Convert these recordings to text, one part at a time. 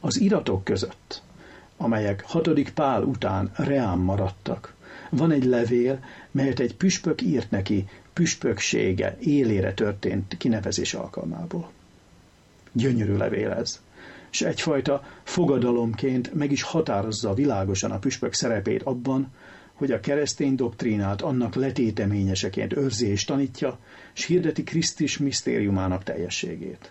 Az iratok között, amelyek 6. Pál után reám maradtak, van egy levél, melyet egy püspök írt neki püspöksége élére történt kinevezés alkalmából. Gyönyörű levél ez, és egyfajta fogadalomként meg is határozza világosan a püspök szerepét abban, hogy a keresztény doktrínát annak letéteményeseként őrzi és tanítja, és hirdeti Krisztus misztériumának teljességét.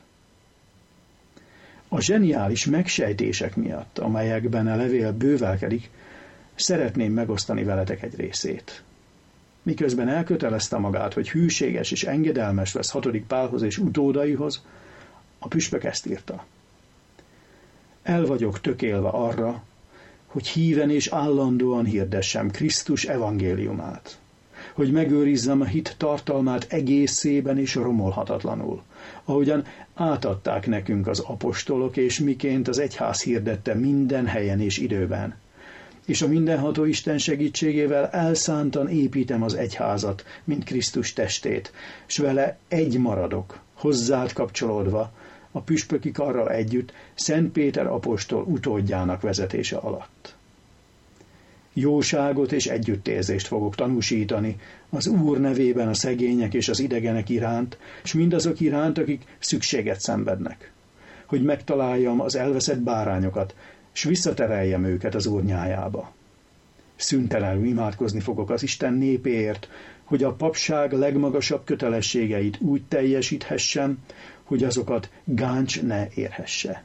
A zseniális megsejtések miatt, amelyekben a levél bővelkedik, szeretném megosztani veletek egy részét. Miközben elkötelezte magát, hogy hűséges és engedelmes lesz 6. Pálhoz és utódaihoz, a püspök ezt írta. El vagyok tökélve arra, hogy híven és állandóan hirdessem Krisztus evangéliumát, hogy megőrizzem a hit tartalmát egészében és romolhatatlanul, ahogyan átadták nekünk az apostolok, és miként az egyház hirdette minden helyen és időben. És a mindenható Isten segítségével elszántan építem az egyházat, mint Krisztus testét, s vele egy maradok, hozzád kapcsolódva, a püspöki karral együtt Szent Péter apostol utódjának vezetése alatt. Jóságot és együttérzést fogok tanúsítani az Úr nevében a szegények és az idegenek iránt, és mindazok iránt, akik szükséget szenvednek, hogy megtaláljam az elveszett bárányokat, s visszatereljem őket az Úr nyájába. Szüntelenül imádkozni fogok az Isten népéért, hogy a papság legmagasabb kötelességeit úgy teljesíthessem, hogy azokat gáncs ne érhesse.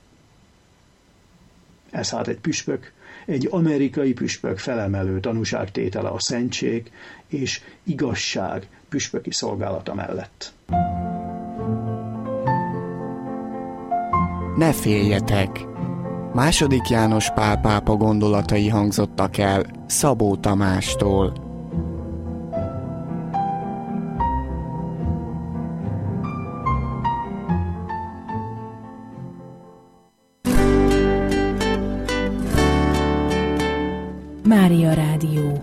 Ez hát egy püspök, egy amerikai püspök felemelő tanúságtétele a szentség és igazság püspöki szolgálata mellett. Ne féljetek! II. János Pál pápa gondolatai hangzottak el Szabó Tamástól. Mária Rádió.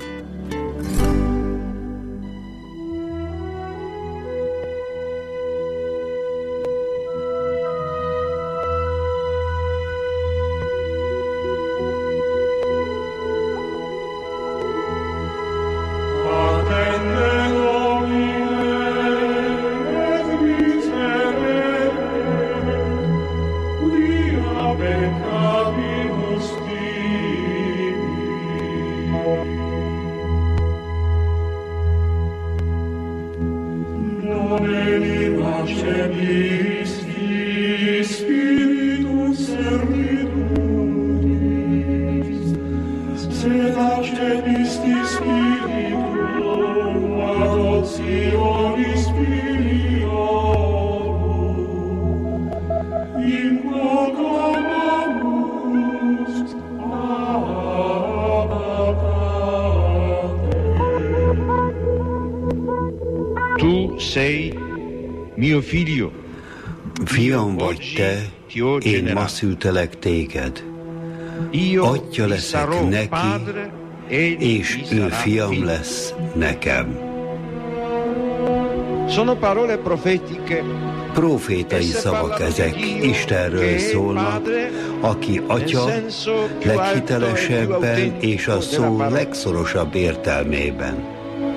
Fiam vagy te, én ma szültelek téged. Atya leszek neki, és ő fiam lesz nekem. Profétai szavak ezek, Istenről szólnak, aki atya leghitelesebben és a szó legszorosabb értelmében.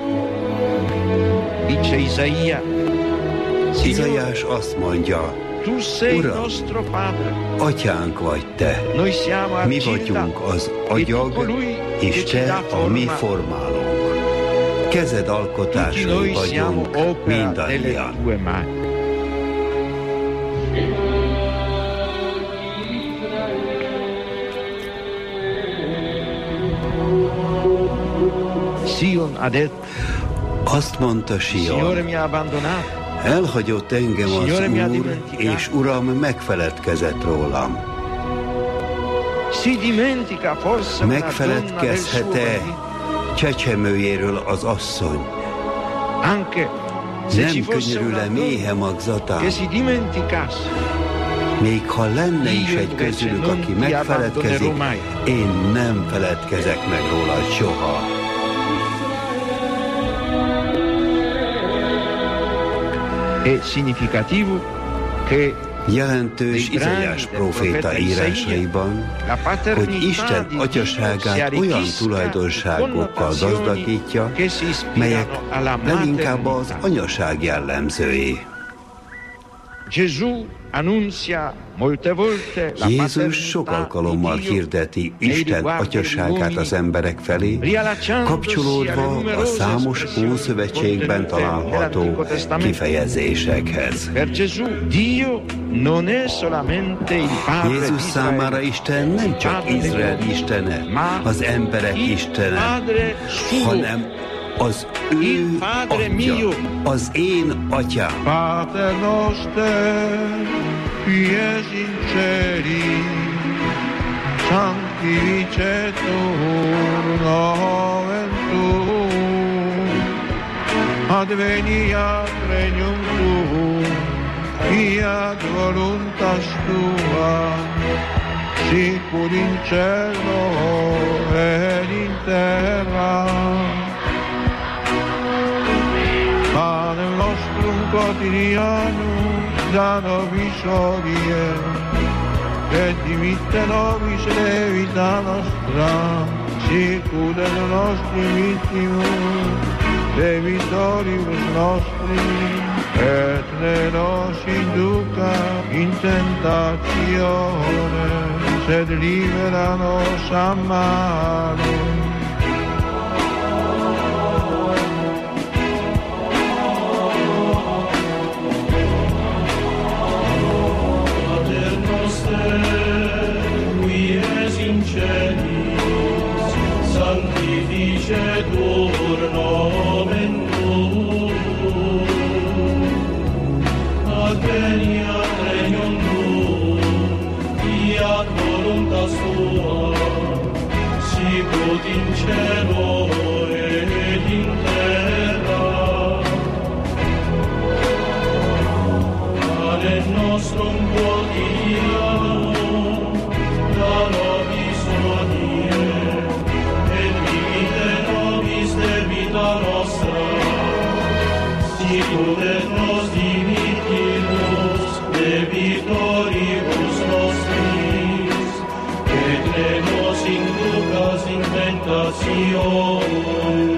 Izaiás azt mondja, Uram, atyánk vagy te, mi vagyunk az agyag, és te a mi formálónk. Kezed alkotásai vagyunk mindannyian. Azt mondta Sion, elhagyott engem az Úr, és Uram megfeledkezett rólam. Megfeledkezhet-e csecsemőjéről az asszony? Nem könyörül-e méhe magzatán? Még ha lenne is egy közülük, aki megfeledkezik, én nem feledkezek meg róla soha. Jelentős Izaiás próféta írásaiban, hogy Isten atyaságát olyan tulajdonságokkal gazdagítja, melyek leginkább az anyaság jellemzői. Jézus sok alkalommal hirdeti Isten atyaságát az emberek felé, kapcsolódva a számos Ószövetségben található kifejezésekhez. Jézus számára Isten nem csak Izrael istene, az emberek istene, hanem az ő atya, az én atyám. Pater noster, qui es in celi, sanctificetur nomen tuum, adveniat regnum tuum, fiat voluntas tua, sicur in cielo et in terra. Panem nostrum quotidianum da nobis hodie, et dimitte nobis debita nostra, sicut et nostri vittimus debitoribus nostri, et ne nos induca in tentatione, sed libera nos a malo. Sanctificetur nomen tuum, adveniat regnum tuum, fiat voluntas tua, sicut in cielo et in terra. Panem nostrum quotidianum da nobis hodie, debita nostra, sicut et nos dimittimus debitoribus nostris, et ne nos inducas in tentatione,